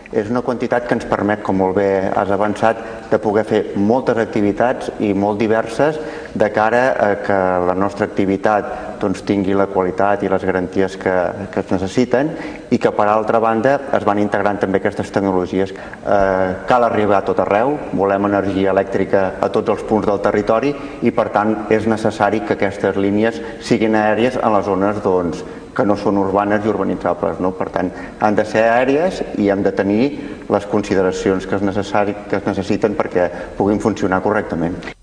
És una quantitat que ens permet, com molt bé has avançat, de poder fer moltes activitats i molt diverses de cara a que la nostra activitat tingui la qualitat i les garanties que es necessiten, i que per altra banda es van integrant també aquestes tecnologies. Cal arribar a tot arreu, volem energia elèctrica a tots els punts del territori i per tant és necessari que aquestes línies siguin aèries en les zones que no són urbanes i urbanitzables, no? Per tant, han de ser aèries i hem de tenir les consideracions que es necessiten perquè puguin funcionar correctament.